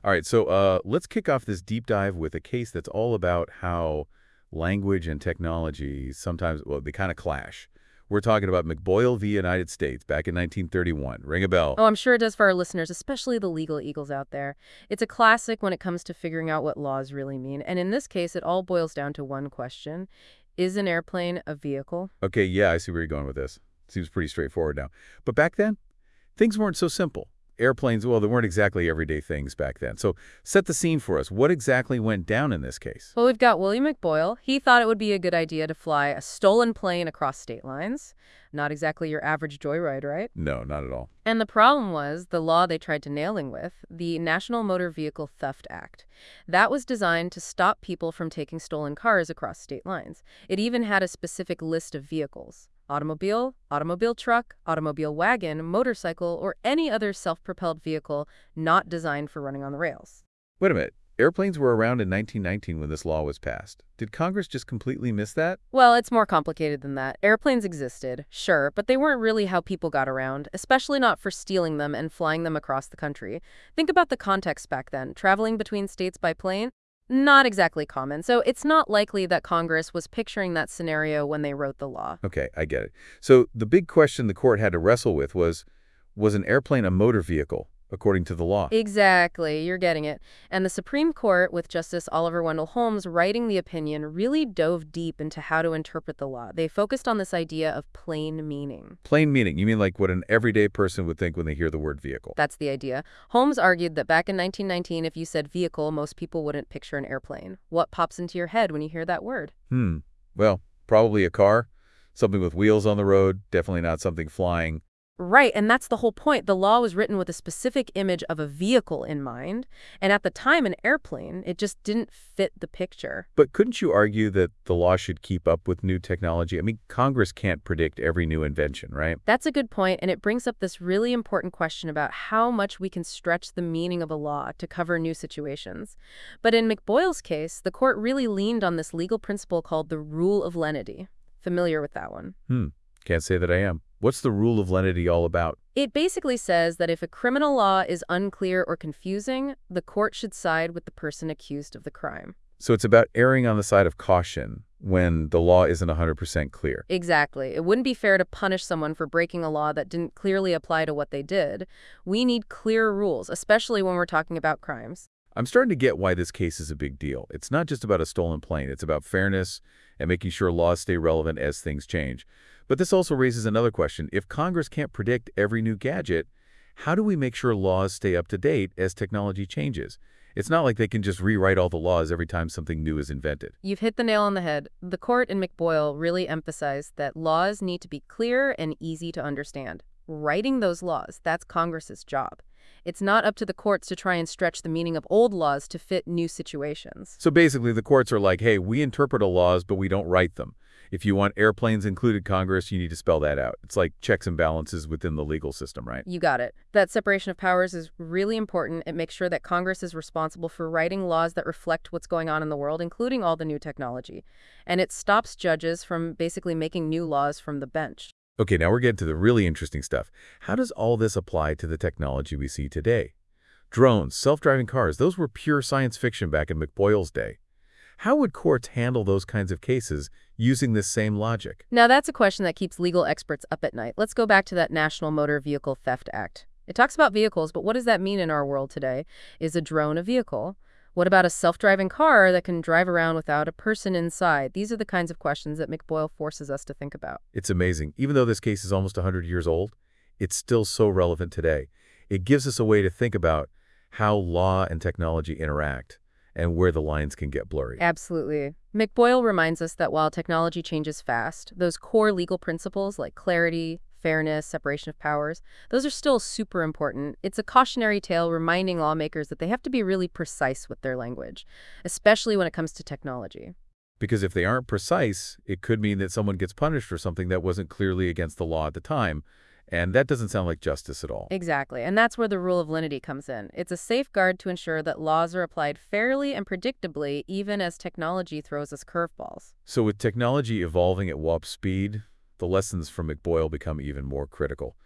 All right, so let's kick off this deep dive with a case that's all about how language and technology sometimes, well, they kind of clash. We're talking about McBoyle v. United States back in 1931. Ring a bell. Oh, I'm sure it does for our listeners, especially the legal eagles out there. It's a classic when it comes to figuring out what laws really mean. And in this case, it all boils down to one question. Is an airplane a vehicle? Okay, yeah, I see where you're going with this. Seems pretty straightforward now. But back then, things weren't so simple. Airplanes, well, they weren't exactly everyday things back then. So set the scene for us. What exactly went down in this case? Well, we've got William McBoyle. He thought it would be a good idea to fly a stolen plane across state lines. Not exactly your average joyride, right? No, not at all. And the problem was the law they tried to nail him with, the National Motor Vehicle Theft Act. That was designed to stop people from taking stolen cars across state lines. It even had a specific list of vehicles. Automobile, automobile truck, automobile wagon, motorcycle, or any other self-propelled vehicle not designed for running on the rails. Wait a minute. Airplanes were around in 1919 when this law was passed. Did Congress just completely miss that? Well, it's more complicated than that. Airplanes existed, sure, but they weren't really how people got around, especially not for stealing them and flying them across the country. Think about the context back then. Traveling between states by plane? Not exactly common, so it's not likely that Congress was picturing that scenario when they wrote the law. Okay, I get it. So the big question the court had to wrestle with was an airplane a motor vehicle, according to the law? Exactly, you're getting it. And the Supreme Court, with Justice Oliver Wendell Holmes writing the opinion, really dove deep into how to interpret the law. They focused on this idea of plain meaning. Plain meaning. You mean like what an everyday person would think when they hear the word vehicle? That's the idea. Holmes argued that back in 1919, if you said vehicle, most people wouldn't picture an airplane. What pops into your head when you hear that word? Well, probably a car. Something with wheels on the road. Definitely not something flying. Right, and that's the whole point. The law was written with a specific image of a vehicle in mind, and at the time, an airplane, it just didn't fit the picture. But couldn't you argue that the law should keep up with new technology? I mean, Congress can't predict every new invention, right? That's a good point, and it brings up this really important question about how much we can stretch the meaning of a law to cover new situations. But in McBoyle's case, the court really leaned on this legal principle called the rule of lenity. Familiar with that one? Can't say that I am. What's the rule of lenity all about? It basically says that if a criminal law is unclear or confusing, the court should side with the person accused of the crime. So it's about erring on the side of caution when the law isn't 100% clear. Exactly. It wouldn't be fair to punish someone for breaking a law that didn't clearly apply to what they did. We need clear rules, especially when we're talking about crimes. I'm starting to get why this case is a big deal. It's not just about a stolen plane. It's about fairness and making sure laws stay relevant as things change. But this also raises another question. If Congress can't predict every new gadget, how do we make sure laws stay up to date as technology changes? It's not like they can just rewrite all the laws every time something new is invented. You've hit the nail on the head. The court in McBoyle really emphasized that laws need to be clear and easy to understand. Writing those laws, that's Congress's job. It's not up to the courts to try and stretch the meaning of old laws to fit new situations. So basically, the courts are like, hey, we interpret our laws, but we don't write them. If you want airplanes included, Congress, you need to spell that out. It's like checks and balances within the legal system, right? You got it. That separation of powers is really important. It makes sure that Congress is responsible for writing laws that reflect what's going on in the world, including all the new technology. And it stops judges from basically making new laws from the bench. Okay, now we're getting to the really interesting stuff. How does all this apply to the technology we see today? Drones, self-driving cars, those were pure science fiction back in McBoyle's day. How would courts handle those kinds of cases using this same logic? Now, that's a question that keeps legal experts up at night. Let's go back to that National Motor Vehicle Theft Act. It talks about vehicles, but what does that mean in our world today? Is a drone a vehicle? What about a self-driving car that can drive around without a person inside? These are the kinds of questions that McBoyle forces us to think about. It's amazing. Even though this case is almost 100 years old, it's still so relevant today. It gives us a way to think about how law and technology interact and where the lines can get blurry. Absolutely. McBoyle reminds us that while technology changes fast, those core legal principles like clarity, fairness, separation of powers, those are still super important. It's a cautionary tale reminding lawmakers that they have to be really precise with their language, especially when it comes to technology. Because if they aren't precise, it could mean that someone gets punished for something that wasn't clearly against the law at the time, and that doesn't sound like justice at all. Exactly, and that's where the rule of lenity comes in. It's a safeguard to ensure that laws are applied fairly and predictably, even as technology throws us curveballs. So with technology evolving at warp speed, the lessons from McBoyle become even more critical.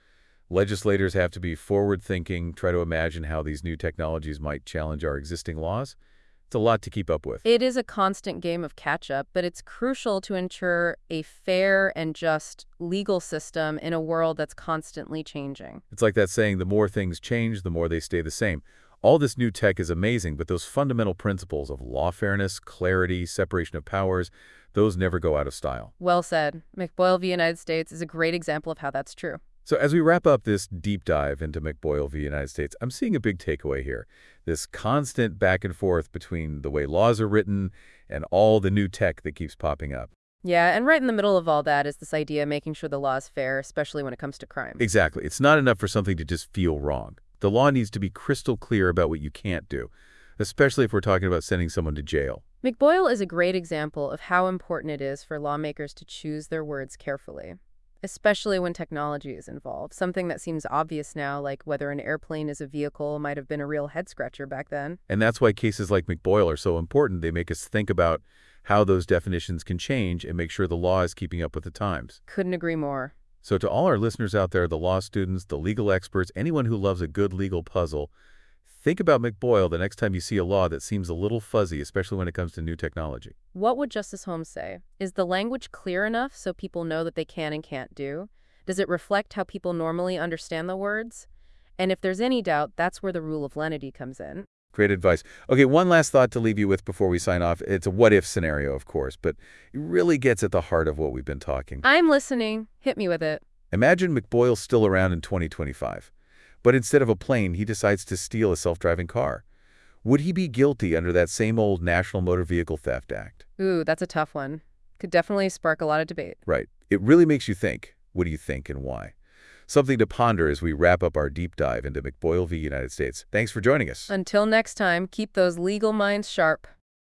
Legislators have to be forward-thinking, try to imagine how these new technologies might challenge our existing laws. It's a lot to keep up with. It is a constant game of catch-up, but it's crucial to ensure a fair and just legal system in a world that's constantly changing. It's like that saying, the more things change, the more they stay the same. All this new tech is amazing, but those fundamental principles of law fairness, clarity, separation of powers, those never go out of style. Well said. McBoyle v. United States is a great example of how that's true. So as we wrap up this deep dive into McBoyle v. United States, I'm seeing a big takeaway here. This constant back and forth between the way laws are written and all the new tech that keeps popping up. Yeah, and right in the middle of all that is this idea of making sure the law is fair, especially when it comes to crime. Exactly. It's not enough for something to just feel wrong. The law needs to be crystal clear about what you can't do, especially if we're talking about sending someone to jail. McBoyle is a great example of how important it is for lawmakers to choose their words carefully, especially when technology is involved. Something that seems obvious now, like whether an airplane is a vehicle, might have been a real head-scratcher back then. And that's why cases like McBoyle are so important. They make us think about how those definitions can change and make sure the law is keeping up with the times. Couldn't agree more. So to all our listeners out there, the law students, the legal experts, anyone who loves a good legal puzzle, think about McBoyle the next time you see a law that seems a little fuzzy, especially when it comes to new technology. What would Justice Holmes say? Is the language clear enough so people know that they can and can't do? Does it reflect how people normally understand the words? And if there's any doubt, that's where the rule of lenity comes in. Great advice. Okay, one last thought to leave you with before we sign off. It's a what-if scenario, of course, but it really gets at the heart of what we've been talking. I'm listening. Hit me with it. Imagine McBoyle's still around in 2025, but instead of a plane, he decides to steal a self-driving car. Would he be guilty under that same old National Motor Vehicle Theft Act? Ooh, that's a tough one. Could definitely spark a lot of debate. Right. It really makes you think. What do you think and why? Something to ponder as we wrap up our deep dive into McBoyle v. United States. Thanks for joining us. Until next time, keep those legal minds sharp.